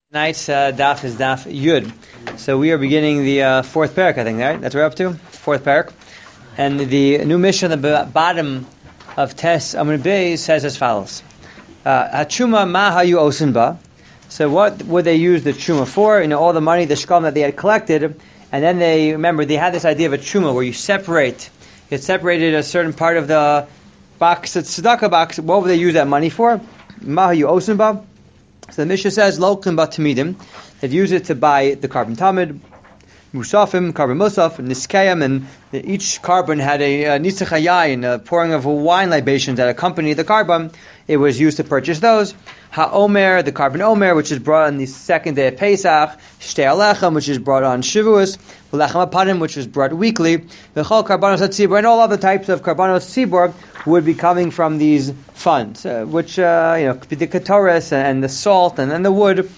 Tonight's daf is daf Yud. So we are beginning the fourth parak, I think, right? That's what we're up to? Fourth parak. And the new mission on the bottom of Tes Amud Beis says as follows. Hachuma ma hayu osin ba. So what would they use the truma for? All the money, the shkam that they had collected. And then they had this idea of a truma where you separated a certain part of the box, the tzedakah box. What would they use that money for? Ma hayu osin ba. So the Mishnah says, Lo klim batamidim. They'd use it to buy the carbon tamid, musafim, carbon musaf, niskayim, and each carbon had a nitzach hayayin, a pouring of wine libations that accompanied the carbon. It was used to purchase those. Ha-omer, the carbon omer, which is brought on the second day of Pesach. Shtei alechem, which is brought on Shavuos. Lechem apanim, which is brought weekly. V'chol karbanos hatzibur, and all other types of karbanos tzibur would be coming from these funds, which, could be the ketoris and the salt and then the wood.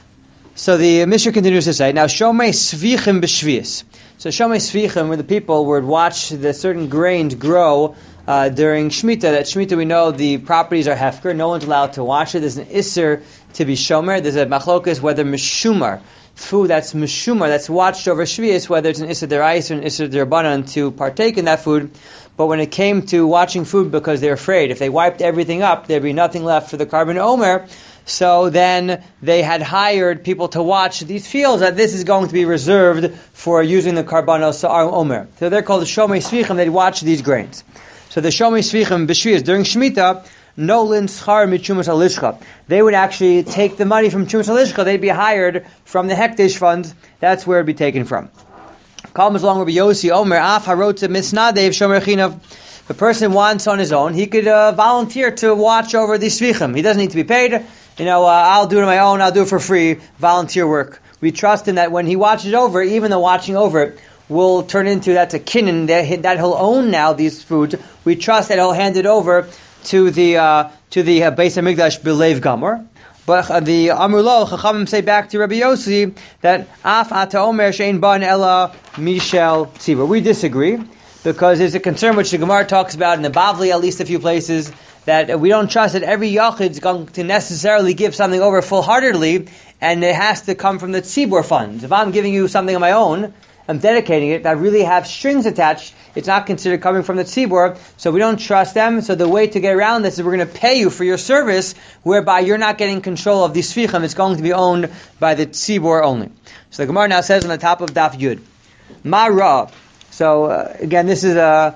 So the Mishnah continues to say, now shomei svichim b'shvius. So shomei svichim were the people would watch the certain grains grow during Shemitah. That Shemitah, we know the properties are hefker. No one's allowed to watch it. There's an isser to be shomer. There's a machlokas whether meshumar, food that's meshumar, that's watched over Shvius, whether it's an isser derais or an isser derabanan to partake in that food. But when it came to watching food because they're afraid, if they wiped everything up, there'd be nothing left for the carbon omer. So then they had hired people to watch these fields, that this is going to be reserved for using the karbanos omer. So they're called the shomei svichim. They'd watch these grains. So the shomei svichim b'shvius during Shemitah, nolin schar mitchumas alishcha. They would actually take the money from chumas alishcha. They'd be hired from the hekdesh fund. That's where it'd be taken from. Comes along Rabbi Yossi Omer af harotza misnadev shomer chinav. If a person wants on his own, he could volunteer to watch over the svichim. He doesn't need to be paid. I'll do it on my own. I'll do it for free. Volunteer work. We trust him that when he watches over, even the watching over it will turn into that's a kinnan that he'll own now these foods. We trust that he'll hand it over to the Beis Hamikdash b'leiv gamor. But the Amrulo Chachamim say back to Rabbi Yossi that Af Ata Omer Shein Ban Ella Mishel Tzibur. We disagree because there's a concern which the Gemara talks about in the Bavli, at least a few places, that we don't trust that every Yachid is going to necessarily give something over full-heartedly, and it has to come from the Tzibur funds. If I'm giving you something on my own, I'm dedicating it, that really have strings attached, it's not considered coming from the tzibur, so we don't trust them. So the way to get around this is we're going to pay you for your service, whereby you're not getting control of the svichim. It's going to be owned by the tzibur only. So the Gemara now says on the top of Daf Yud, Ma Ra. So again, this is the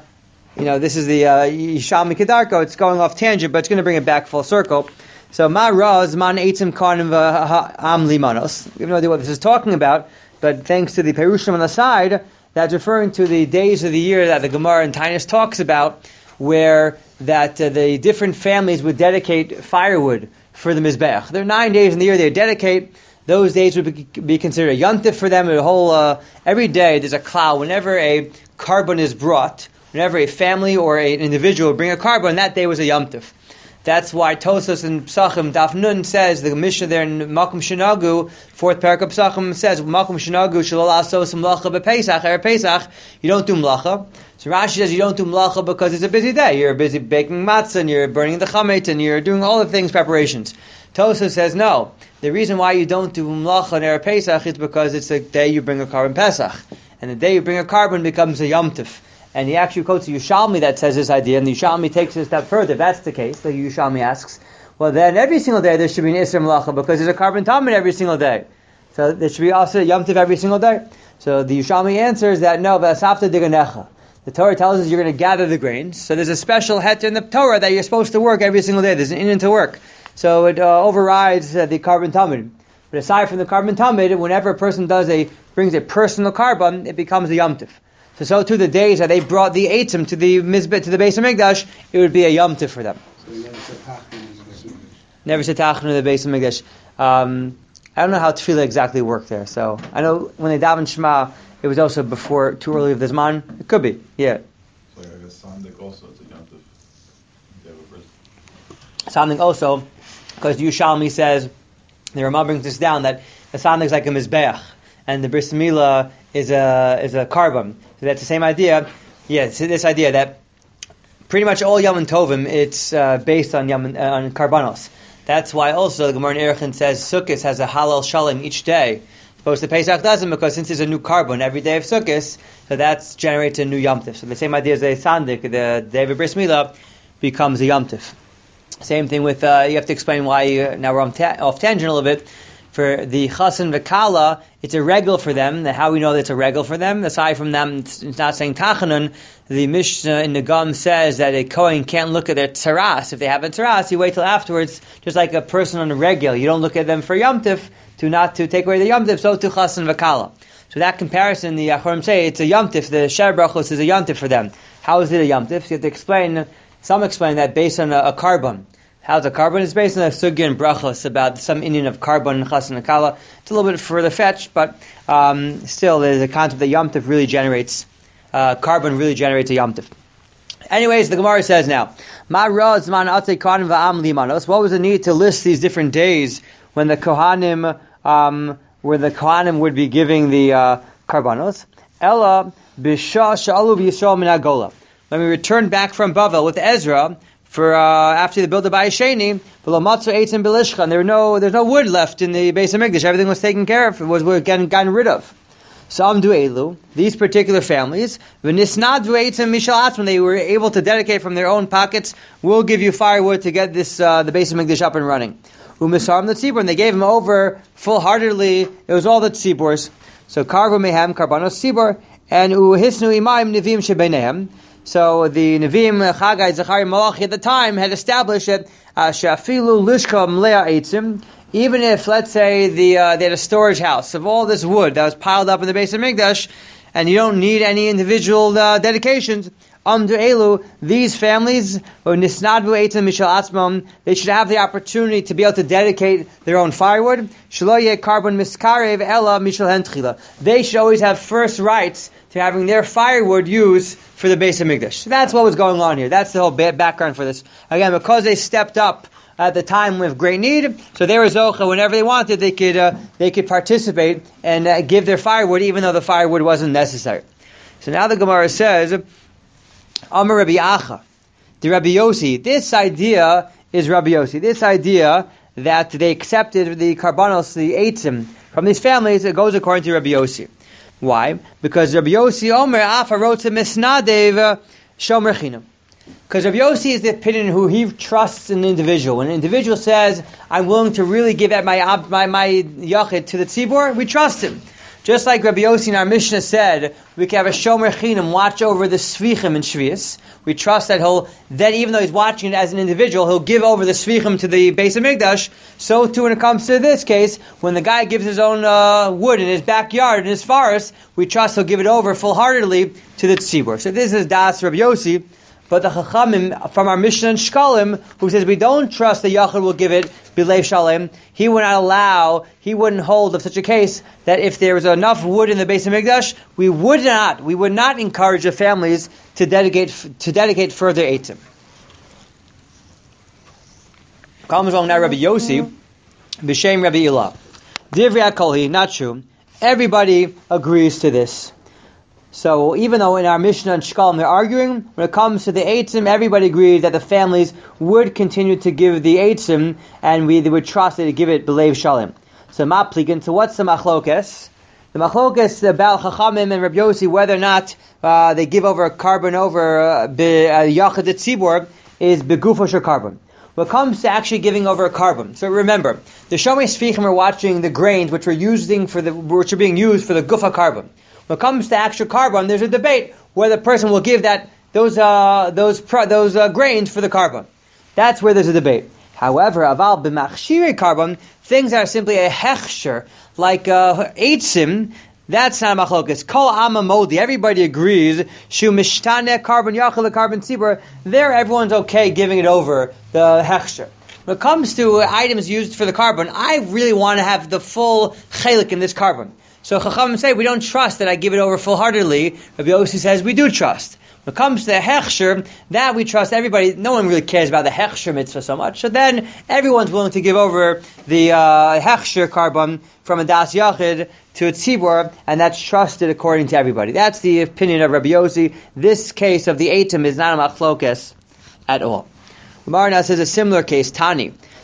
Yishalmi Kedarko. It's going off tangent, but it's going to bring it back full circle. So Ma Ra is man eitzim karnim v'ha'am limanos. We have no idea what this is talking about, but thanks to the Perushim on the side, that's referring to the days of the year that the Gemara in Tainus talks about, where that the different families would dedicate firewood for the Mizbeach. There are 9 days in the year they dedicate. Those days would be considered a yontif for them. Every day there's a cloud. Whenever a carbon is brought, whenever a family or an individual would bring a carbon, that day was a yontif. That's why Tosas and Psachim Daf Nun says, the Mishnah there in Makom Shinagu, fourth parak of Psachim says, Makom Shinagu shalol asos mlacha b'Pesach, erev Pesach, you don't do mlacha. So Rashi says you don't do mlacha because it's a busy day. You're busy baking matzah, and you're burning the chametz, and you're doing all the things, preparations. Tosas says no. The reason why you don't do mlacha on erev Pesach is because it's the day you bring a carbon Pesach. And the day you bring a carbon becomes a Yom Tov. And he actually quotes a Yushalmi that says this idea, and the Yushalmi takes it a step further. If that's the case, the Yushalmi asks, well then every single day there should be an Isser Melacha, because there's a carbon tamid every single day. So there should be also a Yom Tov every single day. So the Yushalmi answers that no, V'asafta diganecha. The Torah tells us you're going to gather the grains. So there's a special heter in the Torah that you're supposed to work every single day. There's an in to work. So it overrides the carbon tamid. But aside from the carbon tamid, whenever a person brings a personal carbon, it becomes a Yom Tov. So too the days that they brought the eitzim to the Mizbet, to the Beis Hamikdash, it would be a Yom Tov for them. So you never said Tachanun in the Beis Hamikdash. I don't know how Tefillah exactly worked there. So I know when they daven Shema, it was also before too early of the Zman. It could be, yeah. So I guess Sandik also it's a Yom Tov. Sandik also, because Yushalmi says, the Ramah brings this down, that the Sandik is like a Mizbeach, and the Bris Milah is a carbon. So that's the same idea. Yeah, it's this idea that pretty much all Yom Tovim, it's based on Karbanos. That's why also the Gemara in Erechim says Sukkot has a halal shalom each day. Opposed to Pesach doesn't, because since there's a new carbon every day of Sukkot, so that generates a new Yom Tif. So the same idea as a Sandik, the day of Bris Milah, becomes a Yom Tif. Same thing with, you have to explain why, now we're off tangent a little bit. For the Chassan V'Kala, it's a regel for them. How we know that it's a regel for them, aside from them, it's not saying Tachanun, the Mishnah in the Gum says that a Kohen can't look at their tzaras. If they have a tzaras, you wait till afterwards, just like a person on a regel. You don't look at them for Yom Tif, to take away the Yom Tif, so to Chassan V'Kala. So that comparison, the Achorim say, it's a Yom Tif, the Shar Brachos is a Yom Tif for them. How is it a Yom Tif? So you have to explain, some explain that based on a carbon. How's a carbon? It's based on a sugya and brachos about some Indian of carbon and chassan and kala. It's a little bit further fetched, but still, there's a concept that Yom Tif really generates, carbon really generates a Yom Tif. Anyways, the Gemara says now, what was the need to list these different days when the Kohanim, would be giving the karbanos? Ella b'shah sha'alu v'yisrael min hagola. When we returned back from Bavel with Ezra, for after they built the Bayis Sheni, and there's no wood left in the Beis Hamikdash. Everything was taken care of. It was gotten rid of. Some do elu, these particular families, when they were able to dedicate from their own pockets, we'll give you firewood to get this the Beis Hamikdash up and running. Umisarim the tzibur, and they gave him over full-heartedly. It was all the tziburs. So karvu mehem karbanos tzibur, and uhisnu imayim nivim shebenehem. So the Nevi'im, Chagai, Zechariah, Malachi at the time had established that Shafilu Lishka Mlea Eitzim, even if, let's say, they had a storage house of all this wood that was piled up in the Beis Hamikdash, and you don't need any individual dedications, Elu, these families, Nisnadvu Eitzim Mishal Atzmam, they should have the opportunity to be able to dedicate their own firewood. Shaloye Carbon Miskarev Ella Mishal Hentchila. They should always have first rights to having their firewood used for the Beis Hamikdash. So that's what was going on here. That's the whole background for this. Again, because they stepped up at the time with great need, so they were zocha. Whenever they wanted, they could participate and give their firewood, even though the firewood wasn't necessary. So now the Gemara says, Amar Rabbi Acha, the Rabbi Yossi. This idea is Rabbi Yossi. This idea that they accepted the karbanos, the eitzim, from these families, it goes according to Rabbi Yossi. Why? Because Rabbi Yossi Omer Afa wrote to Misnadev Shomer Chinam. Because Rabbi Yossi is the opinion who he trusts an individual. When an individual says, "I'm willing to really give at my yachid to the tzibur," we trust him. Just like Rabbi Yossi in our Mishnah said, we can have a Shomer Chinam watch over the Svichim in Shvius. We trust that even though he's watching it as an individual, he'll give over the Svichim to the Beis Hamikdash. So too when it comes to this case, when the guy gives his own wood in his backyard, in his forest, we trust he'll give it over full-heartedly to the Tzibur. So this is Das Rabbi Yossi. But the Chachamim from our Mishnah in Shkalim, who says we don't trust the Yachid will give it B'leiv Shalem, he wouldn't hold of such a case that if there was enough wood in the Beis Hamikdash, we would not encourage the families to dedicate further eitzim. Comes along now Rabbi Yossi, B'Shem Rabbi Ilah. Divrei HaKolhi, not true. Everybody agrees to this. So even though in our Mishnah and Shkalim they're arguing, when it comes to the eitzim, everybody agrees that the families would continue to give the eitzim, and they would trust it to give it b'leiv shalom. So ma'pligan. So what's the machlokes? The machlokes about Chachamim and Rabbi Yossi, whether or not they give over a carbon over yachid tzibur, is begufo shel carbon. When it comes to actually giving over a carbon, so remember, the Shomei Sfichim are watching the grains which are being used for the gufa carbon. When it comes to actual carbon, there's a debate whether the person will give those grains for the carbon. That's where there's a debate. However, aval b'machshirei carbon, things that are simply a hechsher, like eitzim, that's not a machlokas. Kol amma modi, everybody agrees. Shu mishtane carbon yachal carbon tzibur. There, everyone's okay giving it over the hechsher. When it comes to items used for the carbon, I really want to have the full chelik in this carbon. So Chachamim say, we don't trust that I give it over full-heartedly. Rabbi Yossi says, we do trust. When it comes to the hechsher, that we trust everybody. No one really cares about the hechsher mitzvah so much. So then, everyone's willing to give over the hechsher carbon from a das yachid to a tzibur, and that's trusted according to everybody. That's the opinion of Rabbi Yossi. This case of the eitim is not a machlokes at all. Gemara now says a similar case, Tani.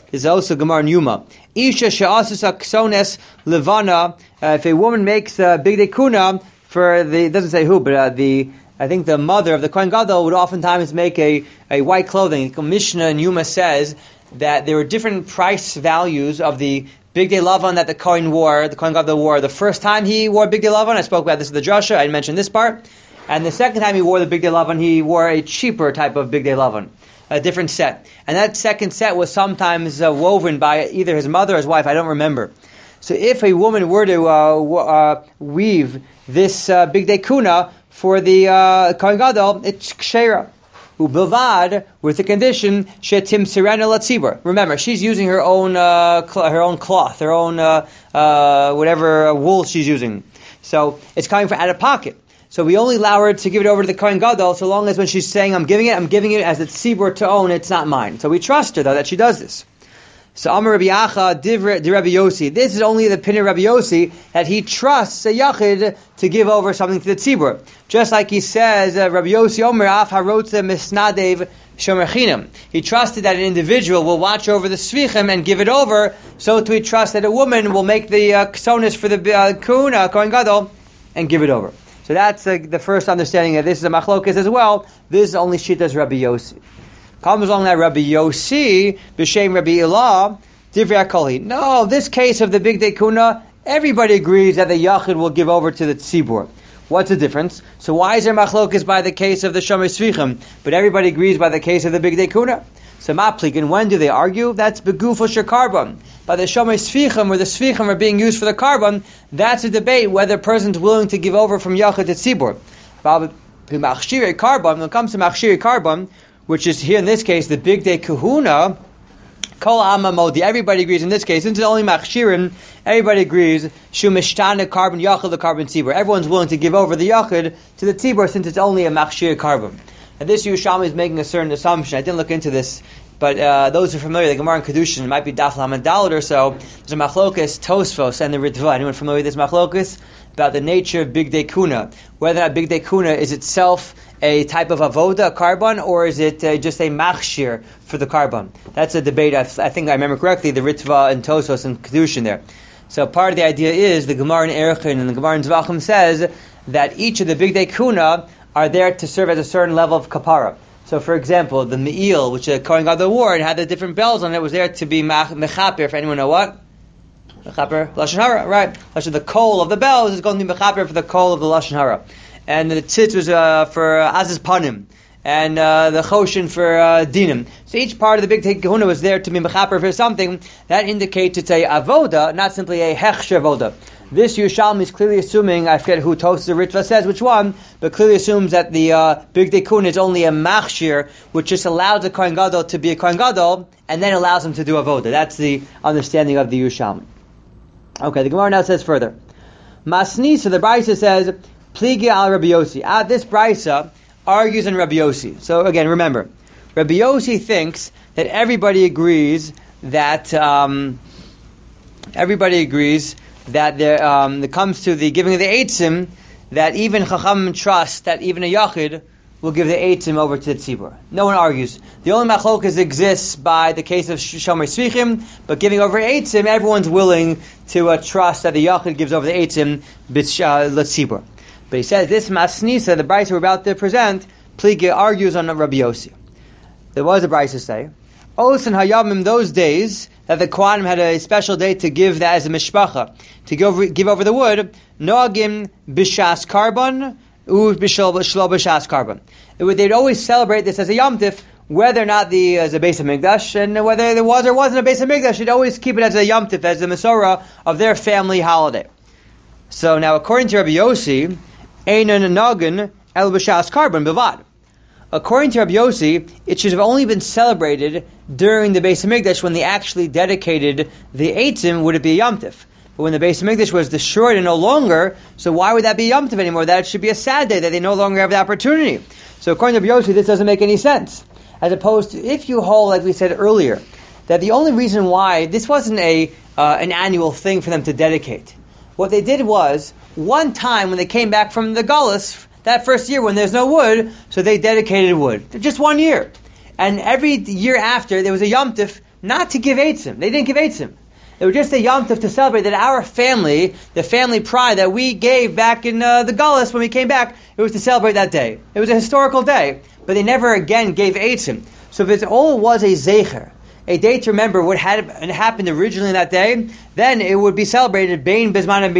This is also Gemara in Yuma. Isha she'asusa ksones levana. If a woman makes bigdei kuna for the, it doesn't say who, but I think the mother of the Kohen Gadol would oftentimes make a white clothing. The Mishnah in Yuma says that there were different price values of the bigdei lavan that the Kohen Gadol wore. The first time he wore bigdei lavan, I spoke about this in the drasha, I mentioned this part. And the second time he wore the bigdei lavan, he wore a cheaper type of bigdei lavan, a different set. And that second set was sometimes woven by either his mother or his wife, I don't remember. So if a woman were to weave this bigdei kuna for the Kohen Gadol, it's kshera. Ubilvad, with the condition shetim sirena latzibur. Remember, she's using her own cloth, her own whatever wool she's using. So it's coming from out of pocket. So we only allow her to give it over to the Kohen Gadol so long as when she's saying, I'm giving it as a tzibur to own, it's not mine. So we trust her, though, that she does this. So Amar Rabbi Acha, di Rabbi Yossi. This is only the opinion of Rabbi Yossi, that he trusts a yachid to give over something to the tzibur. Just like he says, Rabbi Yossi Omer Af Harotze Misnadev Shomer Chinam. He trusted that an individual will watch over the svichim and give it over, so too he trusts that a woman will make the ksonis for the Kohen Gadol and give it over. So that's the first understanding that this is a machlokas as well. This is only Shittas Rabbi Yossi. Comes along that Rabbi Yossi, b'shem Rabbi Ilah, divrei hakol. No, this case of the bigdei kuna, everybody agrees that the yachid will give over to the tzibur. What's the difference? So why is there machlokas by the case of the shomer svichim, but everybody agrees by the case of the bigdei kuna? So maplik, when do they argue? That's begufo shekarbon. By the shomer svichim, where the svichim are being used for the carbon, that's a debate whether a person's willing to give over from yachid to tzibur. When it comes to machshiri carbon, which is here in this case the bigdei kahuna, kol amma modi. Everybody agrees in this case, since it's only machshirin, everybody agrees shu mishtana carbon yachid the carbon tzibur. Everyone's willing to give over the yachid to the tzibur since it's only a machshir carbon. And this Yerushalmi is making a certain assumption. I didn't look into this, but those who are familiar, the Gemara in Kedushin, it might be Daf Lamed Daled or so. There's a machlokas Tosfos and the Ritva. Anyone familiar with this machlokas about the nature of bigdei kuna? Whether or not bigdei kuna is itself a type of avoda, a carbon, or is it just a machshir for the carbon? That's a debate. I think I remember correctly, the Ritva and Tosfos and Kedushin there. So part of the idea is the Gemara in Erechin and the Gemara in Zvachim says that each of the bigdei kuna are there to serve as a certain level of kapara. So, for example, the me'il, which a Kohen Gadol wore, and had the different bells on it, was there to be mechaper. If anyone know what? Mechaper, Lashon Hara, right? The coal of the bells is going to be mechaper for the coal of the Lashon Hara. And the tzitz was for Aziz Panim. And the choshen for dinim. So each part of the bigdei kahuna was there to be mechaper for something that indicates it's a avoda, not simply a hechsher avoda. This Yerushalmi is clearly assuming, I forget who Tosfos or Ritva says which one, but clearly assumes that the bigdei kuna is only a machshir, which just allows the Kohen Gadol to be a Kohen Gadol, and then allows him to do avoda. That's the understanding of the Yerushalmi. Okay, the Gemara now says further. Masnisa, the Brisa says, Pligi al Rabbi Yossi. This Brisa argues in Rabbi Yossi. So again, remember, Rabbi Yossi thinks that everybody agrees that there, it comes to the giving of the eitzim, that even Chacham trust that even a Yachid will give the eitzim over to the tzibur. No one argues. The only machlokas exists by the case of Shomer Svichim, but giving over eitzim, everyone's willing to trust that the Yachid gives over the eitzim l'tzibur. But he says this Masnisa, the Brisa we're about to present, Pliga argues on Rabbi Yossi. There was a Brisa say, Osan Hayamim, those days that the Kohanim had a special day to give that as a mishpacha, to give over the wood, Noagim b'shas karbon, u b'shlo b'shas karbon. They'd always celebrate this as a Yom Tif, whether or not as a Beis HaMikdash, and whether there was or wasn't a Beis HaMikdash, they'd always keep it as a Yom Tif, as the Masorah of their family holiday. So now, according to Rabbi Yossi, Einon Nagin el b'shas karbon b'vad. According to Rabbi Yossi, it should have only been celebrated during the Beis HaMikdash when they actually dedicated the Eitzim, would it be a Yom Tif. But when the Beis HaMikdash was destroyed and no longer, so why would that be Yom Tif anymore? That should be a sad day, that they no longer have the opportunity. So according to Rabbi Yossi, this doesn't make any sense. As opposed to, if you hold, like we said earlier, that the only reason why, this wasn't an annual thing for them to dedicate. What they did was, one time when they came back from the Galus, that first year when there's no wood, so they dedicated wood. Just 1 year. And every year after, there was a Yom Tif not to give eitzim. They didn't give eitzim. It was just a Yom Tov to celebrate that our family, the family pride that we gave back in the Gullus when we came back, it was to celebrate that day. It was a historical day, but they never again gave eitzim. So if it all was a zecher, a day to remember what had happened originally that day, then it would be celebrated Bein Bisman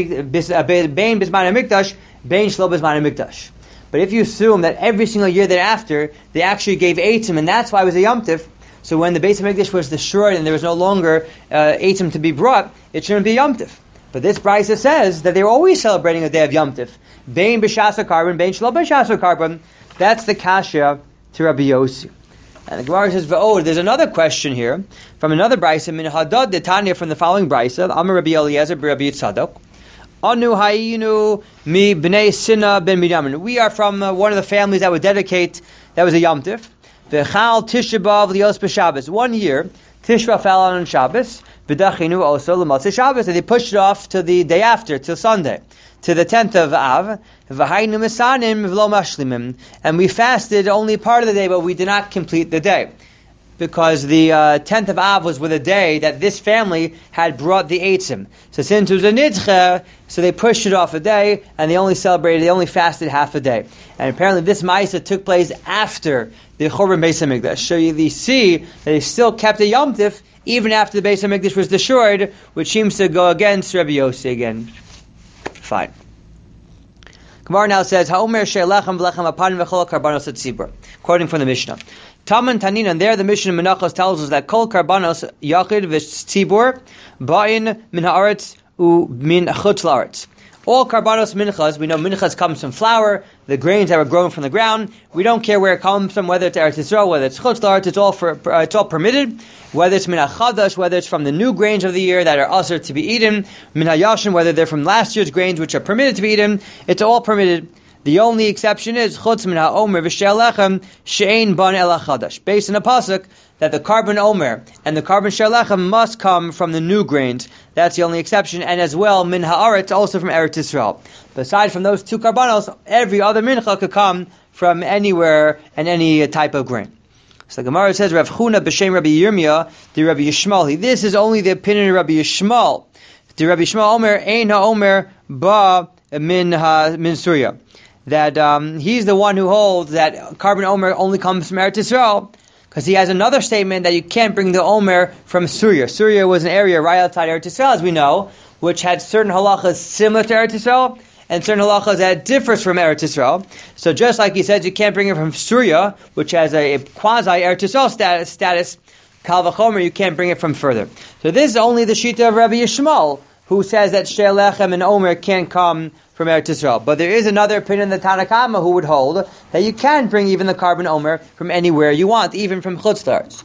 HaMikdash, Bein Shlo Bisman HaMikdash. But if you assume that every single year thereafter, they actually gave eitzim, and that's why it was a Yom Tov, so when the Beis HaMikdash was destroyed and there was no longer eitzim to be brought, it shouldn't be Yom Tov. But this Brisa says that they were always celebrating a day of Yom Tov. Bein B'shas HaKarban, Bein Shlo B'shas HaKarban. That's the kasha to Rabbi Yossi. And the Gemara says, "Oh, there's another question here from another Brisa, Min Hadad Detanya, from the following Brisa, Amar Rabbi Eliezer Rabbi Yitzadok. Anu Hayinu Mi Bnei Sina Ben Midyamin. We are from one of the families that would dedicate. That was a Yom Tov. V'chal Tisha B'av Lios B'Shabbos. 1 year, Tishba fell on Shabbos. V'dachinu also l'matzah Shabbos. And they pushed it off to the day after, till Sunday, to the 10th of Av. V'haynu Misanim V'lo Mashlimim. And we fasted only part of the day, but we did not complete the day. Because the 10th of Av was with a day that this family had brought the eitzim. So since it was a nidcha, so they pushed it off a day, and they only fasted half a day. And apparently this Ma'aseh took place after the Churban Beis HaMikdash. So you see that they still kept a Yom Tov, even after the Beis HaMikdash was destroyed, which seems to go against Rabbi Yossi again. Fine. Gemara now says, Ha'omer she'lechem v'lechem apanim v'chol karbanos hatzibur. Quoting from the Mishnah. Taman Tanin, and there the Mishnah Menachos tells us that Kol Karbanos Yachid V'Tzibur Ba'in Min Haaretz U Min Chutz La'aretz. All Karbanos Minchas, we know Minchas comes from flour, the grains that were grown from the ground. We don't care where it comes from, whether it's Eretz Yisrael, whether it's Chutz La'aretz, it's all permitted. Whether it's Min HaChadash, whether it's from the new grains of the year that are usher to be eaten, Min HaYashin, whether they're from last year's grains which are permitted to be eaten, it's all permitted. The only exception is chutz min ha'omer v'she'lechem she'ein ban el hachadash. Based on a pasuk that the carbon omer and the carbon she'lechem must come from the new grains. That's the only exception, and as well min ha'aretz, also from Eretz Yisrael. Aside from those two karbanos, every other mincha could come from anywhere and any type of grain. So the Gemara says, Rav Chuna b'shem Rabbi Yirmiyah, the Rabbi Yishmael. This is only the opinion of Rabbi Yishmael. The Rabbi Yishmael omer ein ha'omer ba min Surya. That he's the one who holds that carbon omer only comes from Eretz Yisrael, because he has another statement that you can't bring the omer from Syria. Syria was an area right outside Eretz Yisrael, as we know, which had certain halachas similar to Eretz Yisrael, and certain halachas that differs from Eretz Yisrael. So just like he says, you can't bring it from Syria, which has a quasi Eretz Yisrael status, Kal v'chomer, you can't bring it from further. So this is only the shita of Rabbi Yishmael, who says that she'lechem and omer can't come from Eretz Yisrael. But there is another opinion, the Tanna Kama, who would hold that you can bring even the carbon omer from anywhere you want, even from Chutz La'aretz.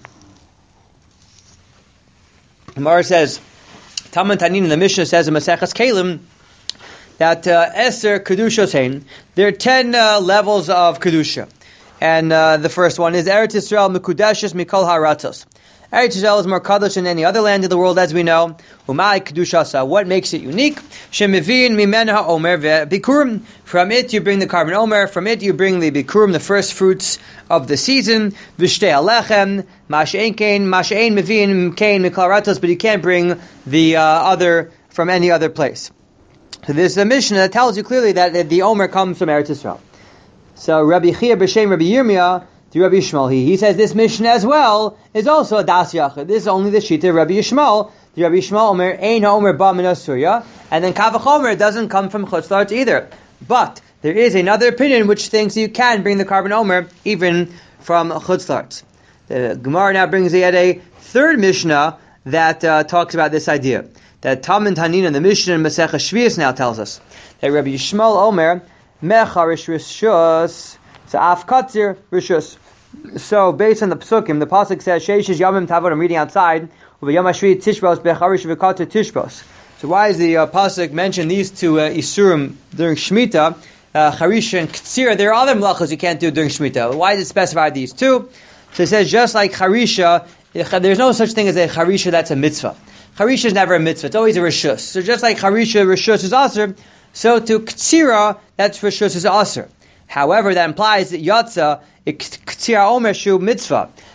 Gemara says, Taman Tanin, the Mishnah says in Maseches Kelim, that Eser Kedushos Hein, there are 10 levels of Kedusha. And the first one is Eretz Yisrael Mekudeshes Mikol Haratzos. Eretz Yisrael is more kadosh than any other land in the world, as we know. Umay kedushasa. What makes it unique? Shemivin mimen ha'omer ve'bikurim. From it you bring the carbon omer. From it you bring the bikurim, the first fruits of the season. V'shtei alechem mash'ein kain mivin kain miklaratos. But you can't bring the other from any other place. So this is a Mishnah that tells you clearly that the omer comes from Eretz Yisrael. So Rabbi Chia b'shem Rabbi Yirmiyah, to Rabbi Yishmael, he says this Mishnah as well is also a das yachid. This is only the shita of Rabbi Yishmael. The Rabbi Yishmael omer ein ha'omer ba min Surya, and then kavachomer doesn't come from Chutz La'aretz either. But there is another opinion which thinks you can bring the carbon omer even from Chutz La'aretz. The Gemara now brings yet a third Mishnah that talks about this idea. That Tam and Tanin and the Mishnah in Masechah Shvius now tells us that Rabbi Yishmael omer mecharish rishus so af katzir rishus. So based on the psukim, the pasuk says sheishes yamim tavod. I'm reading outside. Yom hashvi tishbos becharish v'katzir tishbos. So why is the pasuk mention these two isurim during Shemitah? Charisha and Ktsira. There are other melachos you can't do during Shemitah. Why does it specify these two? So it says just like Charisha, there's no such thing as a Charisha that's a mitzvah. Charisha is never a mitzvah. It's always a rishus. So just like Charisha, rishus is aser, so to Ktsira, that's rishus is aser. However, that implies that Yatza, Ktsira Omer Shu mitzvah.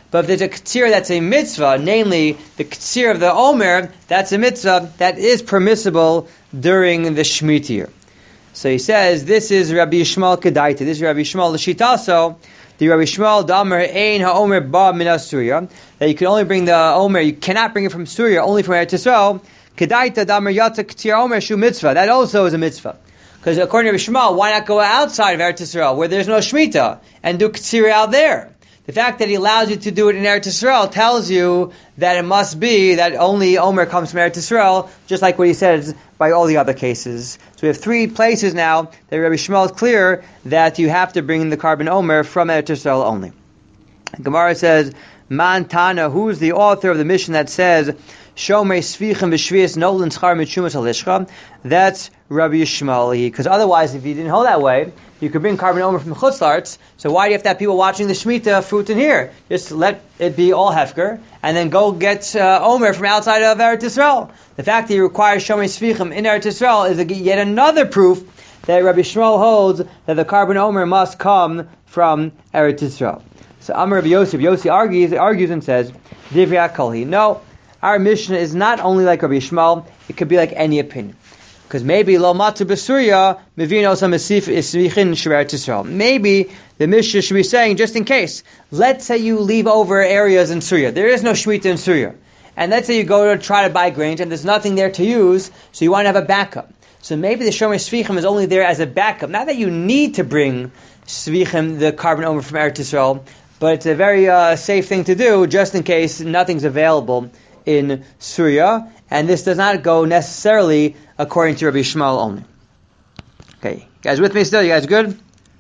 But if there's a ktsir that's a mitzvah, namely the ktsir of the Omer, that's a mitzvah that is permissible during the Shemitah year. So he says, this is Rabbi Yishmael Kedaita. This is Rabbi Yishmael L'shitaso. The Rabbi Yishmael Damer Ein HaOmer Ba Min HaSurya. That you can only bring the Omer, you cannot bring it from Surya, only from Eretz Yisrael. Kedaita Damer Yatza Ktsir Omer Shu Mitzvah. That also is a mitzvah. Because according to Rabbi Yishmael, why not go outside of Eretz Yisrael, where there's no Shemitah, and do Ktsir out there? The fact that he allows you to do it in Eretz Yisrael tells you that it must be that only Omer comes from Eretz Yisrael, just like what he says by all the other cases. So we have 3 places now that Rabbi Shmuel is clear that you have to bring the carbon Omer from Eretz Yisrael only. Gemara says, Man Tana, who's the author of the mission that says, Shomer Svichim V'Shvias Nolan Schar Mitchumas Halishcha? That's Rabbi Yishmael. Because otherwise, if you didn't hold that way, you could bring carbon Omer from Chutz La'aretz. So why do you have to have people watching the Shemitah fruit in here? Just let it be all Hefker, and then go get Omer from outside of Eretz Yisrael. The fact that you require Shomer Svichim in Eretz Yisrael is yet another proof that Rabbi Shmuel holds that the carbon Omer must come from Eretz Yisrael. So Amar Rabbi Yossi argues and says, Divrei HaKolhi. No, our Mishnah is not only like Rabbi Yishmael, it could be like any opinion. Because maybe lo matu b'surya mevin osa mesif isvichin sh'Eretz Yisrael. Maybe the Mishnah should be saying, just in case, let's say you leave over areas in Surya. There is no Shemitah in Surya. And let's say you go to try to buy grains and there's nothing there to use, so you want to have a backup. So maybe the Shomer Svichim is only there as a backup. Not that you need to bring Svichim, the carbon Omer from Eretz Yisrael, but it's a very safe thing to do, just in case nothing's available in Surya, and this does not go necessarily according to Rabbi Shmuel only. Okay, you guys with me still? You guys good?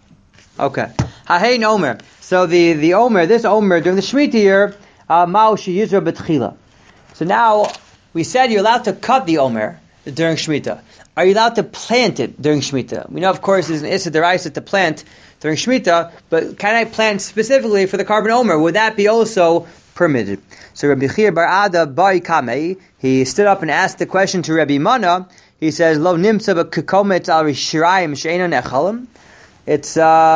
Okay. Hahein Omer. So the Omer, this Omer during the Shemitah year, Ma'u Sheyizra B'tchila. So now we said you're allowed to cut the Omer during Shemitah. Are you allowed to plant it during Shemitah? We know, of course, there's an Issa D'Oraisa to plant during Shemitah, but can I plant specifically for the carbon Omer? Would that be also permitted? So Rabbi Chia bar Ada bai kamei, he stood up and asked the question to Rabbi Mana. He says, Lo nimtza b'kakomet al rishirayim she'ena nechalim. It's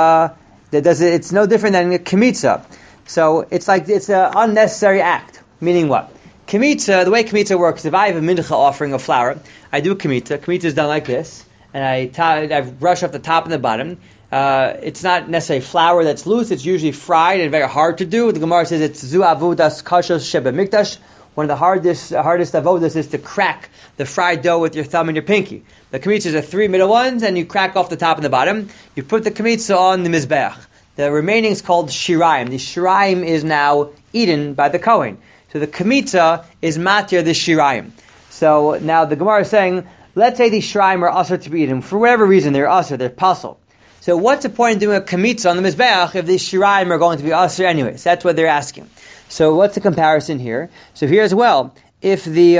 no different than a kemitza. So it's like it's an unnecessary act. Meaning what? Kemitza, the way kemitza works, if I have a mincha offering of flour, I do kemitza. Kemitza is done like this, and I brush off the top and the bottom. It's not necessarily flour that's loose. It's usually fried and very hard to do. The Gemara says it's zu avodas kashos sheba mikdash. One of the hardest avodas is to crack the fried dough with your thumb and your pinky. The kmitzas are 3 middle ones, and you crack off the top and the bottom. You put the kmitza on the mizbeach. The remaining is called shirayim. The shirayim is now eaten by the kohen. So the kmitza is matir the shirayim. So now the Gemara is saying, let's say these shirayim are usher to be eaten. For whatever reason, they're usher, they're pasul. So what's the point of doing a kmitza on the mizbeach if these shirayim are going to be usher anyways? That's what they're asking. So what's the comparison here? So here as well, if you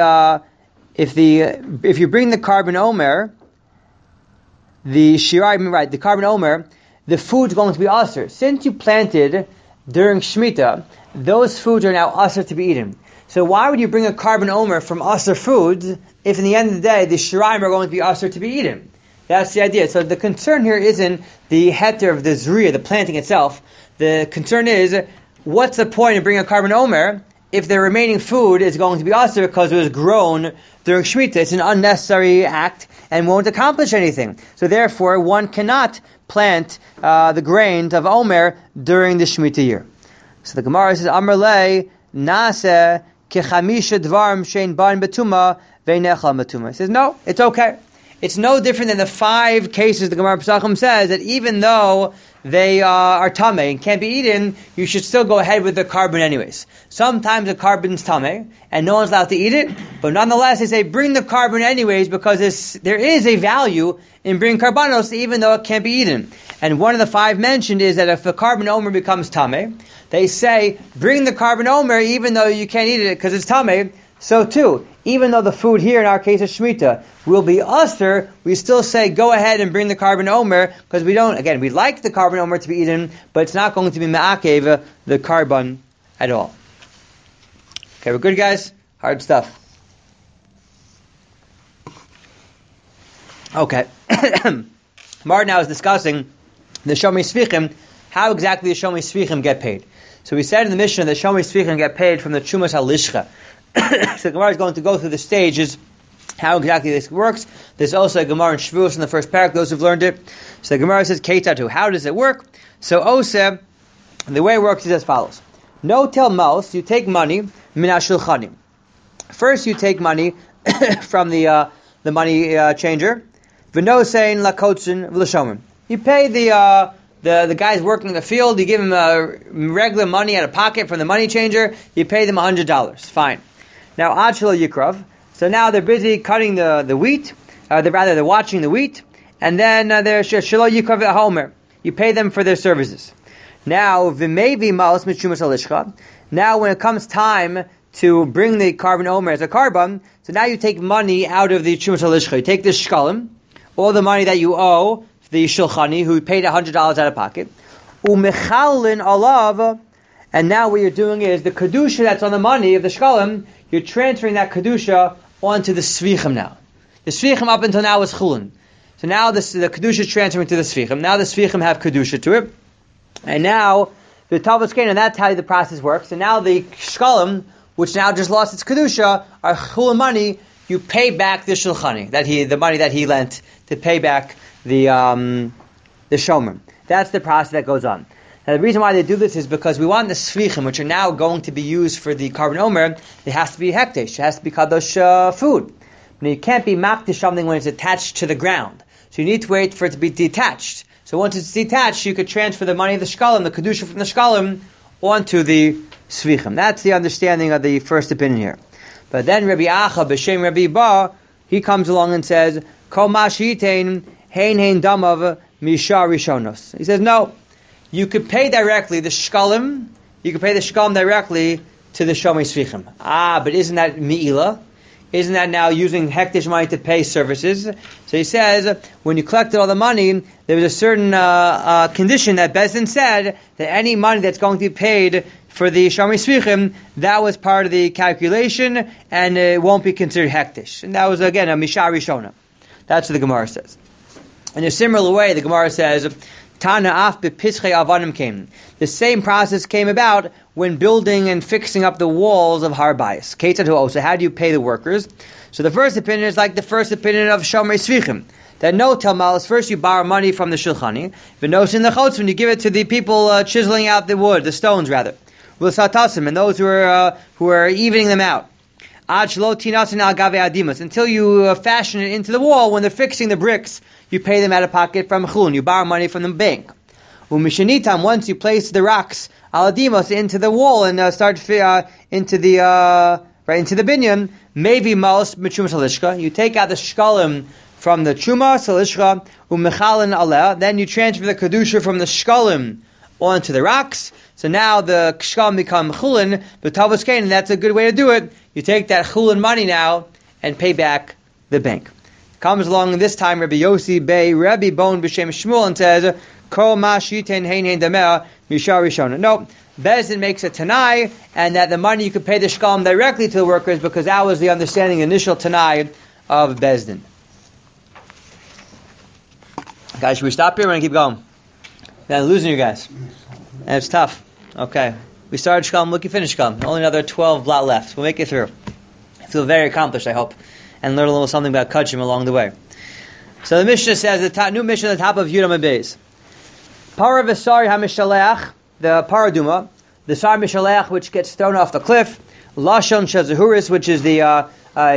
bring the carbon omer, the shirayim, right, the carbon omer, the food's going to be usher. Since you planted during Shemitah, those foods are now usher to be eaten. So why would you bring a carbon omer from usher foods if in the end of the day the shirayim are going to be usher to be eaten? That's the idea. So the concern here isn't the heter of the zriya, the planting itself. The concern is, what's the point of bringing a carbon omer if the remaining food is going to be usher because it was grown during Shemitah? It's an unnecessary act and won't accomplish anything. So therefore, one cannot plant the grains of omer during the Shemitah year. So the Gemara says, Amar le nase kechamisha dvarim shein ban betuma ve'nechal betuma. It says, no, it's okay. It's no different than the 5 cases the Gemara Pesachim says that even though they are tameh and can't be eaten, you should still go ahead with the carbon anyways. Sometimes the carbon's tameh and no one's allowed to eat it, but nonetheless they say bring the carbon anyways because there is a value in bringing carbonos even though it can't be eaten. And one of the 5 mentioned is that if the carbon omer becomes tameh, they say bring the carbon omer even though you can't eat it because it's tameh. So too, even though the food here in our case of Shemitah will be usher, we still say go ahead and bring the carbon omer because we like the carbon omer to be eaten, but it's not going to be ma'akev the carbon at all. Okay, we're good, guys? Hard stuff. Okay. Mar now is discussing the Shomer Svichim, how exactly the Shomei Svichim get paid. So we said in the Mishnah that Shomei Svichim get paid from the Chumas HaLishcha. So the Gemara is going to go through the stages, how exactly this works. There's also a Gemara in Shavuos in the first parak, those who've learned it. So the Gemara says, Keitatu, how does it work? So Oseh, the way it works is as follows. No tel maos, you take money, min hashulchanim. First you take money from the money changer. V'nosein lakotzin v'lashomim. You pay the guys working in the field, you give them regular money out of pocket from the money changer, you pay them $100. Fine. Now, ad shelo yikrav. So now they're busy cutting the wheat, they're watching the wheat, and then they're shelo yikrav homer. You pay them for their services. Now, v'mevi maos mitchumas halishcha. Now, when it comes time to bring the carbon omer as a carbon, so now you take money out of the chumas halishcha. You take the shkalim, all the money that you owe the shulchani, who paid $100 out of pocket, umechalin alav, and now what you're doing is the kedusha that's on the money of the shkalim, you're transferring that kedusha onto the svichim now. The svichim up until now was chulin. So now the kedusha is transferring to the svichim. Now the svichim have kedusha to it. And now the Tavos Kain, and that's how the process works. And now the shkalim, which now just lost its kedusha, are chulin money. You pay back the shulchani, the money that he lent, to pay back the shomer. That's the process that goes on. Now the reason why they do this is because we want the svichim, which are now going to be used for the carbon omer, it has to be hekdesh, it has to be kadosh food. Now you can't be makdish something when it's attached to the ground. So you need to wait for it to be detached. So once it's detached, you could transfer the money of the shkalim, the kedusha from the shkalim, onto the svichim. That's the understanding of the first opinion here. But then Rabbi Acha, b'shem Rabbi Ba, he comes along and says, Kol ma sheitein hein damav misha rishonos. He says, no, you could pay directly the shkalim, directly to the shomei svichim. But isn't that mi'ila? Isn't that now using hektish money to pay services? So he says, when you collected all the money, there was a certain condition that Bezdin said that any money that's going to be paid for the shomei svichim, that was part of the calculation, and it won't be considered hektish. And that was, again, a misha rishona. That's what the Gemara says. In a similar way, the Gemara says, Tana af bepischei avanim came. The same process came about when building and fixing up the walls of Har Bayis. So how do you pay the workers? So the first opinion is like the first opinion of Shomei Svichim. That no telmalis, first you borrow money from the shulchani, but no in the chotz when you give it to the people chiseling out the wood, the stones rather. V'satasim, and those who are evening them out. Until you fashion it into the wall, when they're fixing the bricks, you pay them out of pocket from chulun. You borrow money from the bank. Once you place the rocks aladimos into the wall and start into the binyan, maybe maos mitchumas halishka. You take out the shkalim from the chumas halishka umechalin aleh. Then you transfer the kedusha from the shkalim onto the rocks. So now the shkalim become chulin, but Tavos Kain, and that's a good way to do it. You take that chulin money now and pay back the bank. Comes along this time Rabbi Yossi Bey Rabbi Bon b'shem Shmuel and says, Kol ma shiten hein dameh mishar rishona. No, Bezdin makes a tanai, and that the money you could pay the shkalim directly to the workers, because that was the understanding, initial tanai of Bezdin. Guys, should we stop here? We're going to keep going. I'm losing you guys. And it's tough. Okay. We started shkalim, look, you finished shkalim. Only another 12 blot left. We'll make it through. I feel very accomplished, I hope. And learn a little something about Kachim along the way. So the Mishnah says, the new Mishnah at the top of Yudam Beis. Para v'sari ha'mishaleach, the paraduma, the sar mishaleach which gets thrown off the cliff, lashon shazahuris, which is the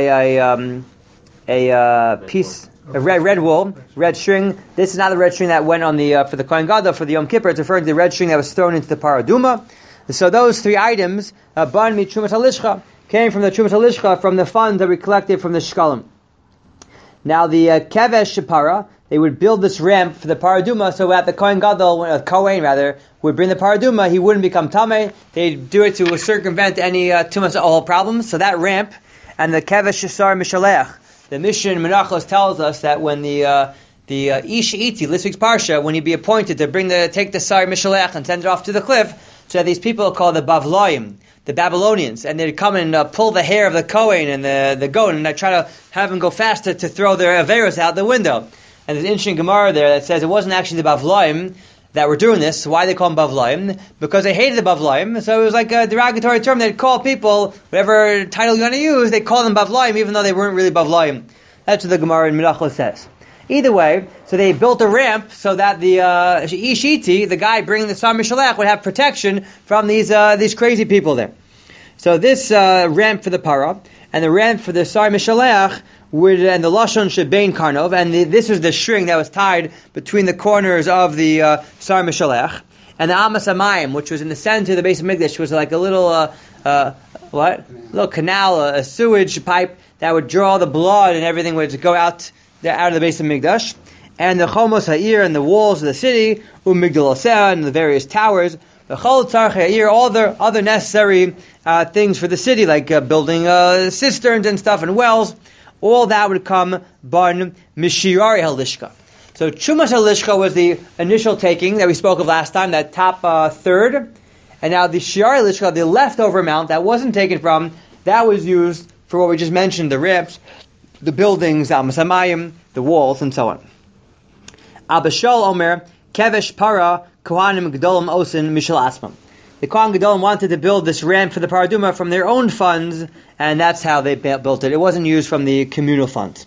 piece of red wool, red string. This is not the red string that went on the for the Kohen Gadol for the Yom Kippur. It's referring to the red string that was thrown into the paraduma. So those three items, ban mi trumas halishcha, came from the trumas halishcha, from the funds that we collected from the shkalim. Now the kevesh shapara, they would build this ramp for the paraduma, so that the Kohen Gadol, Kohen rather, would bring the paraduma, he wouldn't become tameh. They'd do it to circumvent any tumas all problems. So that ramp and the kevesh shasar mishaleach. The Mishnah in Menachos tells us that when the Ish Iti, this week's parsha, when he'd be appointed to take the sar mishaleach and send it off to the cliff, so these people are called the Bavloim, the Babylonians, and they'd come and pull the hair of the Kohen and the goat, and they'd try to have them go faster to throw their averos out the window. And there's an interesting Gemara there that says it wasn't actually the Bavloim, that were doing this. Why they call them Bavlaim? Because they hated the Bavlaim. So it was like a derogatory term. They'd call people, whatever title you want to use, they call them Bavlaim, even though they weren't really Bavlaim. That's what the Gemara in Menachos says. Either way, so they built a ramp so that the Ishiti, the guy bringing the Sar Mishalech, would have protection from these crazy people there. So this ramp for the para and the ramp for the Sar Mishalech would, and the Lashon Shebein Karnov, and this was the string that was tied between the corners of the Sar Mishalech, and the Amas Amayim, which was in the center of the base of Mikdash, was like a little little canal, a sewage pipe that would draw the blood and everything would go out of the base of Mikdash, and the Chomos Ha'ir and the walls of the city, Migdal Aseh and the various towers, the Chol Tzarchei Ha'ir, all the other necessary things for the city, like building cisterns and stuff and wells, all that would come Ban Mishirari Halishka. So Chumas Halishka was the initial taking that we spoke of last time, that top third, and now the Shiari Halishka, the leftover amount that wasn't taken from, that was used for what we just mentioned, the ramps, the buildings, Amas Hamayim, the walls, and so on. Abba Shaul Omer, Kevesh Para, Kohanim Gedolim Osin Mishal Asmam. The Kohen Gedolim wanted to build this ramp for the Paraduma from their own funds, and that's how they built it. It wasn't used from the communal funds.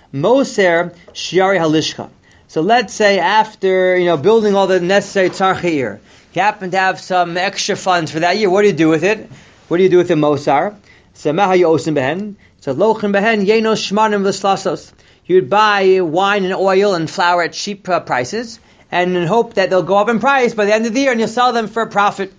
Moser Shiari Halishka. So let's say after, building all the necessary tzarcheir, you happen to have some extra funds for that year. What do you do with it? What do you do with the Mosar? So Maha Yosim Behen. So Lochin Behen Yenos Shmanim V'Slasos. You'd buy wine and oil and flour at cheap prices, and in hope that they'll go up in price by the end of the year, and you'll sell them for a profit.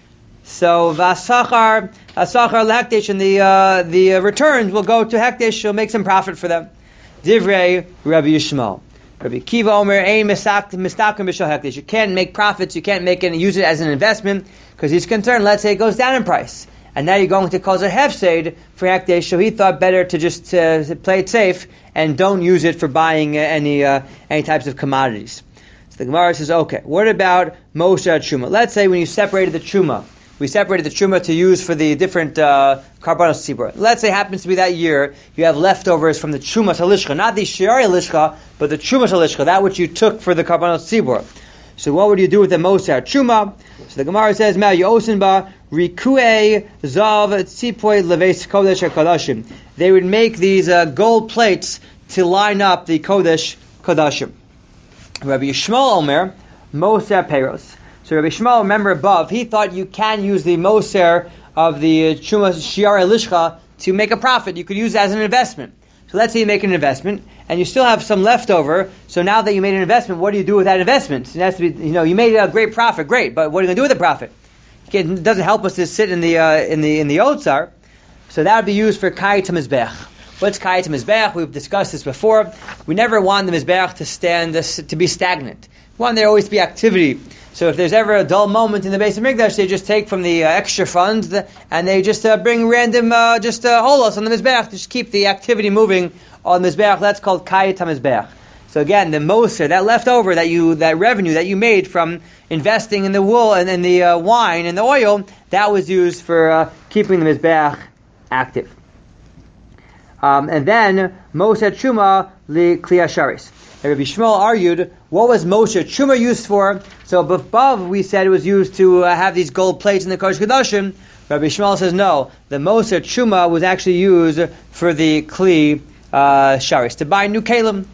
So Vasachar Hekdesh, and the returns will go to Hekdesh. You'll make some profit for them. Divrei Rabbi Yishmael. Rabbi Kiva Omer Ein Mistakim B'Shal Hekdesh. You can't make profits. You can't use it as an investment because he's concerned. Let's say it goes down in price, and now you're going to cause a hefsed for Hekdesh. So he thought better to just play it safe and don't use it for buying any types of commodities. So the Gemara says, okay, what about Moshe Truma? Let's say when you separated the Truma. We separated the Truma to use for the different Karbanos Tzibur. Let's say it happens to be that year, you have leftovers from the Truma Halishka, not the Shiari Halishka, but the Truma Halishka, that which you took for the Karbanos Tzibur. So what would you do with the Moser Truma? So the Gemara says, Ma Yosin Ba Rikue Zav Tzipoy Leves Kodesh Kodashim. They would make these gold plates to line up the Kodesh Kodashim. Rabbi Yishmael Omer, Moser Peros. So Rabbi Yishmael, remember above, he thought you can use the Moser of the Truma Shiari Halishka to make a profit. You could use it as an investment. So let's say you make an investment, and you still have some left over. So now that you made an investment, what do you do with that investment? It has to be, you made a great profit, great, but what are you going to do with the profit? It doesn't help us to sit in the Otzar. So that would be used for Kayat HaMizbech. What's Kayat HaMizbech? We've discussed this before. We never want the Mizbech to be stagnant. We want there always to be activity. So if there's ever a dull moment in the base of Mikdash, they just take from the extra funds and they just bring random olos on the Mizbech to just keep the activity moving on the Mizbech. That's called Kayat HaMizbech. So again, the Moser, that leftover, that revenue that you made from investing in the wool and in the wine and the oil, that was used for keeping the Mizbech active. And then Moser Truma li Kliyasharis. Rabbi Shmuel argued, what was Moshe Truma used for? So above we said it was used to have these gold plates in the Kodesh Kodashim. Rabbi Shmuel says no. The Moshe Truma was actually used for the Kli Sharis, to buy new Kalim.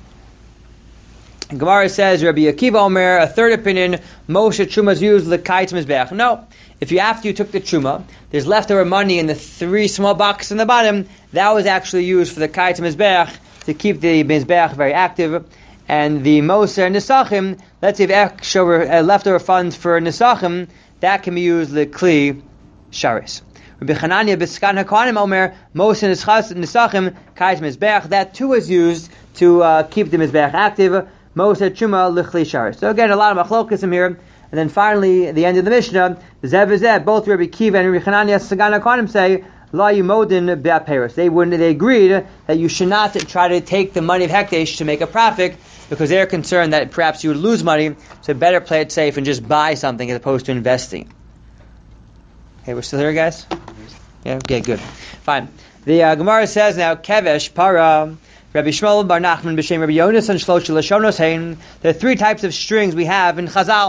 Gemara says, Rabbi Akiva Omer, a third opinion, Moshe Truma is used l'kayt mizbech. No. If after you took the Truma, there's leftover money in the 3 small boxes in the bottom, that was actually used for the kayt mizbech, to keep the mizbech very active. And the Moser Nisachim, let's say if extra leftover funds for Nisachim, that can be used l'kli sharis. Rabbi Chananya b'skan hakohanim omer Moser Nisachim kayt mizbech. That too is used to keep the mizbech active. Moser Truma l'kli sharis. So again, a lot of machlokas here. And then finally, the end of the Mishnah, Zev v'Zev, both Rabbi Kiva and Rabbi Chananya b'skan hakohanim say La yimodin be'aperos. They agreed that you should not try to take the money of Hekdesh to make a profit, because they're concerned that perhaps you would lose money, so better play it safe and just buy something as opposed to investing. Okay, we're still here, guys? Yeah, okay, good. Fine. The Gemara says now, Kevesh, Para, Rabbi Shmuel Bar Nachman B'Shem Rabbi Yonasan Shlosh Lashonos Hein. There are 3 types of strings we have in Chazal.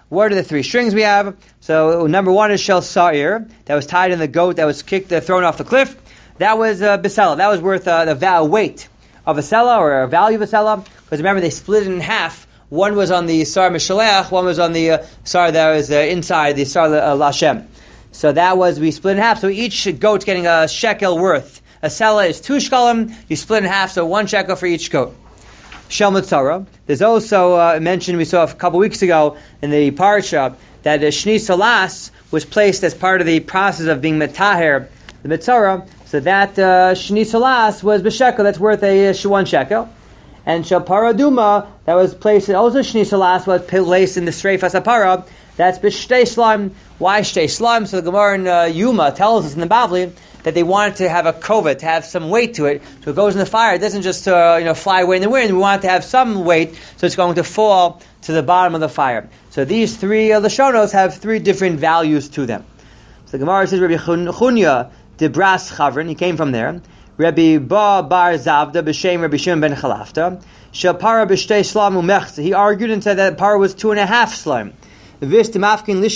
What are the three strings we have? So number one is shel sa'ir, that was tied in the goat that was thrown off the cliff. That was besela. That was worth the weight of a sela, or a value of a sela. Because remember, they split it in half. One was on the sar mishalech, one was on the sar that was inside the sar lashem. So we split in half. So each goat's getting a shekel worth. A sela is 2 shekalim. You split in half, so 1 shekel for each goat. Shel mitzara. There's also mentioned, we saw a couple weeks ago in the parsha, that shni salas was placed as part of the process of being metaher, the mitzara. So that shni salas was b'shekel, that's worth a 1 shekel. And shel paraduma, that was placed, also shni salas was placed in the streifas apara, that's b'shtei slime. Why shtei slime? So the Gemara in Yuma tells us in the Bavli that they wanted to have a kova, to have some weight to it, so it goes in the fire. It doesn't just fly away in the wind. We want it to have some weight, so it's going to fall to the bottom of the fire. So these three Lashonos have 3 different values to them. So the Gemara says, Rabbi Chunya de Bras Chavrin, he came from there. Rabbi Ba Bar Zavda b'Shem Rabbi Shimon ben Chalafta. Shel para b'shtei slam u'mechza. He argued and said that para was 2.5 slime. Others say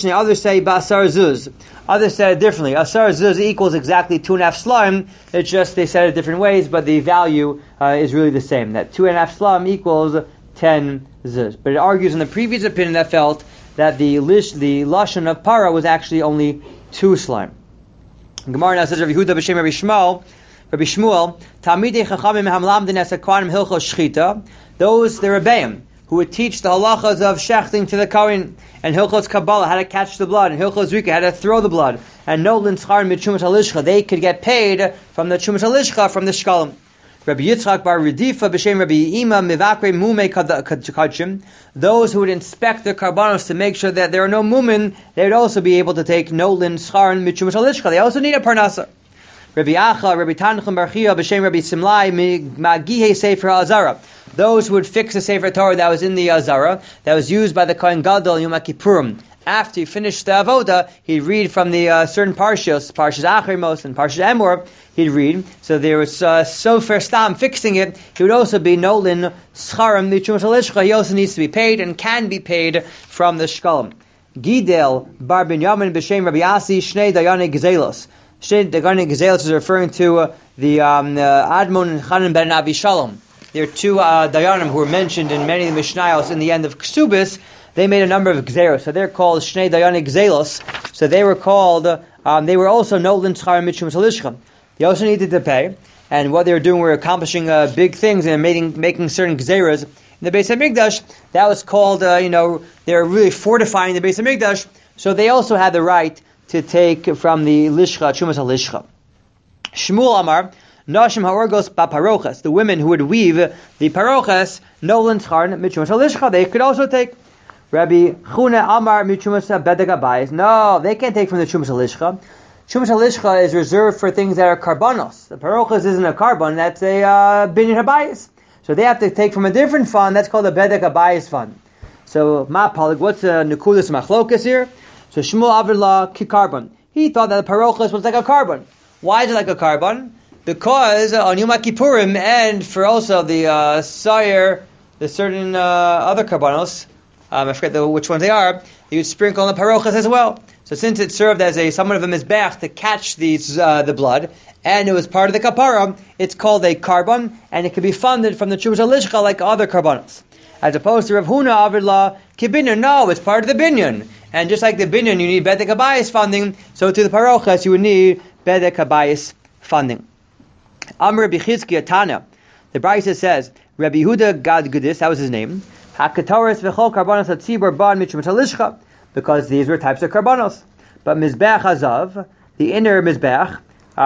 basar zuz. Others said it differently. Asar zuz equals exactly 2.5 slime. It's just they said it different ways, but the value is really the same. That 2.5 slime equals 10 zuz. But it argues in the previous opinion that felt that the lashon of para was actually only 2 slime. Gemara now says Rabbi Yehuda b'Shem Rabbi Shmuel, Talmidei Chachamim hamlamdin es hakohanim hilchos shchita. Those the Rebbeim who would teach the halachas of shechting to the Kohen, and Hilchos Kabbalah, how to catch the blood, and Hilchos Rika, how to throw the blood, and Nolin Schar Mitchumas Halishcha, they could get paid from the Chumas Halishcha, from the Shkalim. Rabbi Yitzchak bar Redifa b'Shem Rabbi Ima mivakre mume kadchim. Those who would inspect the karbanos to make sure that there are no mumin, they would also be able to take Nolin Schar Mitchumas Halishcha. They also need a parnasa. Rabbi Acha, Rabbi Tanchum bar Chia b'Shem Rabbi Simlai Magihe Sefer Azara. Those who would fix the Sefer Torah that was in the Azara, that was used by the Kohen Gadol Yom Kippurim. After he finished the Avoda, he'd read from the certain Parshas Achrimos and Parshas Emor, he'd read. So there was Sofer Stam fixing it. He would also be Nolin Scharim Michumas Halishcha. He also needs to be paid and can be paid from the Shkalim. Gidel Bar Binyamin B'Shem Rabbi Asi Shnei Dayane Gezelos. Shnei Dayane Gezelos is referring to the Admon and Chanan ben Abi Shalom. There are 2 Dayanim who were mentioned in many of the Mishnayos in the end of Ksubis. They made a number of Gzeros, so they're called Shnei Dayane Gzelos. So they were called, they were also Nolin Schar Mitchum Salishcha. They also needed to pay, and what they were doing were accomplishing big things and making certain Gzeros. In the Beis HaMikdash, that was called, they were really fortifying the Beis HaMikdash, so they also had the right to take from the Lishcha, Chumas HaLishcha. Shmuel Amar, Nashim ha'orgos ba'parochas, the women who would weave the parochas, nolan tzarn mitchumas halishcha, they could also take. Rabbi Chuna Amar mitchumas bedek abayis. No, they can't take from the chumas halishcha. Chumas halishcha is reserved for things that are karbanos. The parochas isn't a carbon, that's a binyan habayis. So they have to take from a different fund, that's called a bedek abayis fund. So, ma'palig, what's the nekudas machlokas here? So Shmuel Avirla ki carbon. He thought that the parochas was like a carbon. Why is it like a carbon? Because on Yom Kippurim and for also the Sayer, the certain other karbanos, I forget which ones they are, you would sprinkle on the parochas as well. So since it served as somewhat of a mizbech to catch the blood, and it was part of the kapara, it's called a carbon, and it can be funded from the Chumas HaLishcha like other karbanos. As opposed to Rav Huna Avirla Kibinyan, no, it's part of the binyan. And just like the binyan, you need bedek habayis funding, so to the parochas you would need bedek habayis funding. Amr B'Chizkiya Tana. The Brisa says, Rabbi Yehuda Gad Gudis, that was his name, HaKatoris v'chol karbanos hatzibur ban mitchumas halishcha, because these were types of karbanos. But Mizbech Hazav, the inner Mizbech,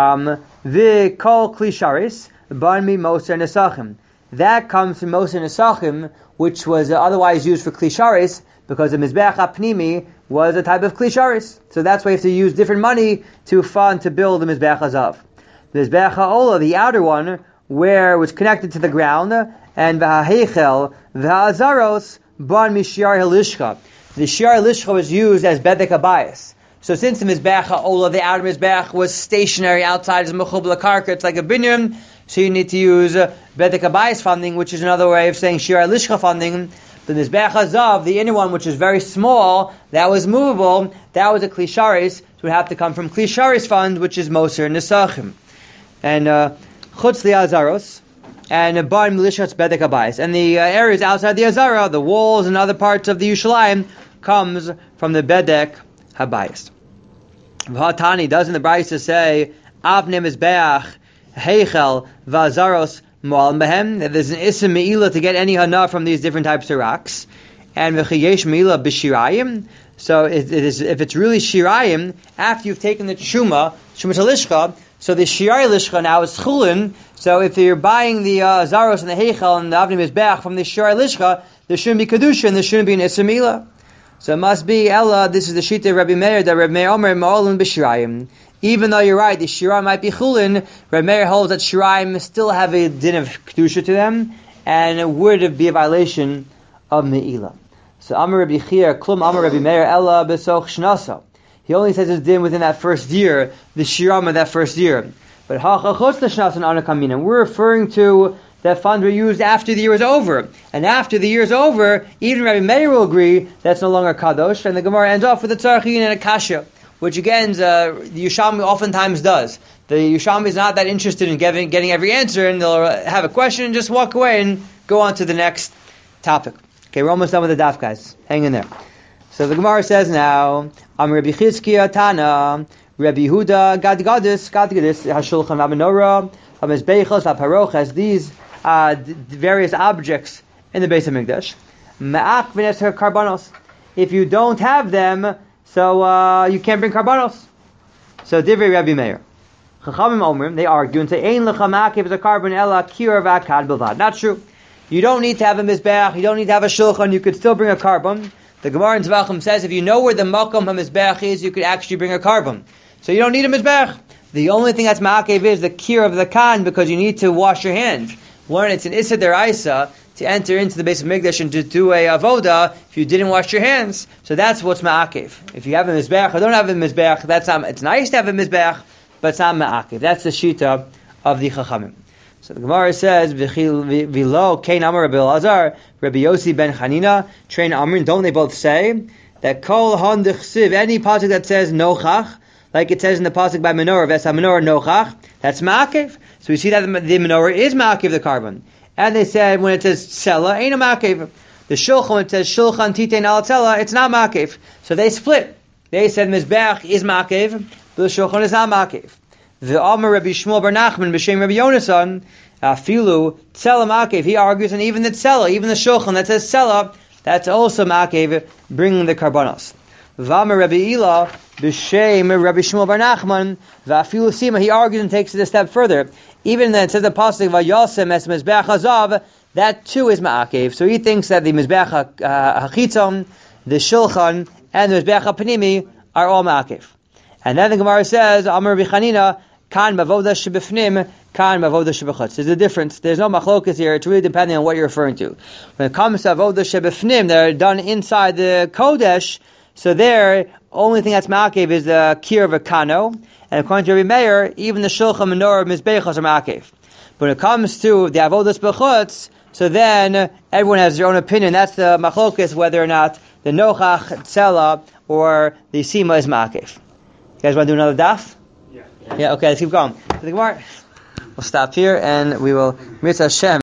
v'kol klisharis, ban mi moser nesachim. That comes from moser nesachim, which was otherwise used for klisharis, because the Mizbech HaPnimi was a type of klisharis. So that's why you have to use different money to fund to build the Mizbech Hazav. The Mizbech HaOla, the outer one, where it was connected to the ground, and v'ha'heichel v'ha'azaros ban mishiar halishcha. The shiar halishcha was used as bedek habayis. So since the Mizbech HaOla, the outer Mizbech, was stationary outside as mechub l'karka, it's like a binyan, so you need to use bedek habayis funding, which is another way of saying shiar halishcha funding. The Mizbeach Hazav, the inner one, which is very small, that was movable, that was a Kli Sharis, so it would have to come from Kli Sharis fund, which is Moser Nesachim. And Chutz Li Azaros, and Bar Milishats Bedek Habayis. And the areas outside the Azara, the walls and other parts of the Yerushalayim, comes from the Bedek Habayis. V'hatani, doesn't the Brisa say, Avne Mizbeach, Heichel, V'azaros, Mo'al Behem, that there's an Issa Me'ila to get any Hana from these different types of rocks. And V'chayesh Me'ila B'shirayim, so if it's really Shirayim, after you've taken the Shuma Talishcha, so the Shirai Lishcha now is Chulin, so if you're buying the Zaros and the Heichel and the Avnei Mizbeach from the Shirai Lishcha, there shouldn't be Kedusha and there shouldn't be an Issa Me'ila. So it must be Ella, this is the Shita of Rabbi Meir, that Rabbi Meir Omer Ma'olin B'shirayim. Even though you're right, the Shirayim might be Chulin, Rabbi Meir holds that Shirayim still have a din of Kedusha to them, and it would be a violation of Me'ila. So Amar Rabbi Chia, Klum Amar Rabbi Meir, Ella B'soch Shnasa. He only says his din within that first year, the Shirayim of that first year. But Ha'chachotz L'Shnas and Anakamina, we're referring to that funds were used after the year is over. And after the year is over, even Rabbi Meir will agree that's no longer Kadosh, and the Gemara ends off with a Tzarchin and a Kasha, which again, the Yerushalmi oftentimes does. The Yerushalmi is not that interested in getting every answer, and they'll have a question and just walk away and go on to the next topic. Okay, we're almost done with the daf, guys. Hang in there. So the Gemara says now, Am Rabbi Chizkiya Tana, Rabbi Yehuda Gadgadis, Hashulchan HaMenorah, HaMizbeichos, HaParoch, these various objects in the Beis HaMikdash. Ma'ach v'nes karbanos. If you don't have them, so you can't bring karbanos. So Divrei Rabbi Meir. Chachamim Omrim, they argue and say, Ein lecha ma'akev a carbon ela kir v'akad bilvad. Not true. You don't need to have a mizbeach, you don't need to have a shulchan, you could still bring a carbon. The Gemara in Zvachim says if you know where the makom ha-mizbeach is, you could actually bring a carbon. So you don't need a mizbeach. The only thing that's ma'akev is the kir of the kan, because you need to wash your hands. One, it's an issa deraisa to enter into the Beis HaMikdash and to do a avoda if you didn't wash your hands. So that's what's ma'akev. If you have a mizbeach or don't have a mizbeach, that's not, it's nice to have a mizbeach, but it's not ma'akev. That's the shita of the Chachamim. So the Gemara says, V'lo kein amar Rabbi Elazar, Rabbi Yossi ben Chanina, train Amrin, don't they both say that kol hon d'chsiv, any pasuk that says nochach, like it says in the pasuk by menorah, Ves ha-menorah nochach, that's ma'akev. So we see that the menorah is ma'akev the carbon. And they said when it says tzela, ain't a ma'akev. The shulchan, when it says shulchan titein al tzela, it's not ma'akev. So they split. They said mizbeach is ma'akev, but the shulchan is not ma'akev. The Amar Rabbi Shmuel bar Nachman b'shem Rabbi Yonasan, Filu tzela ma'akev. He argues, and even the tzela, even the shulchan that says tzela, that's also ma'akev, bringing the karbanos. V'amar Rabbi Ila b'shem Rabbi Shmuel bar Nachman, v'afilu sima. He argues and takes it a step further. Even then it says the pasuk v'yasem es mizbeach hazav, that too is ma'akev. So he thinks that the mizbeach hachitzon, the shulchan, and the mizbeach hapanimi are all ma'akev. And then the Gemara says, Amar Rabbi Chanina, kan mavoda shebifnim, kan mavoda shebechutz. There's a difference. There's no machlokas here. It's really depending on what you're referring to. When it comes to avoda shebifnim, they're done inside the kodesh. So there, only thing that's ma'akev is the kir of a kano. And according to Rabbi Meir, even the shulchan menorah mizbeichos are ma'akev. When it comes to the avodas bechutz, so then everyone has their own opinion. That's the machlokas, whether or not the nochach, tzela, or the sima is ma'akev. You guys want to do another daf? Yeah, okay, let's keep going. So the Gemara, we'll stop here and we will, Mitzvah Hashem.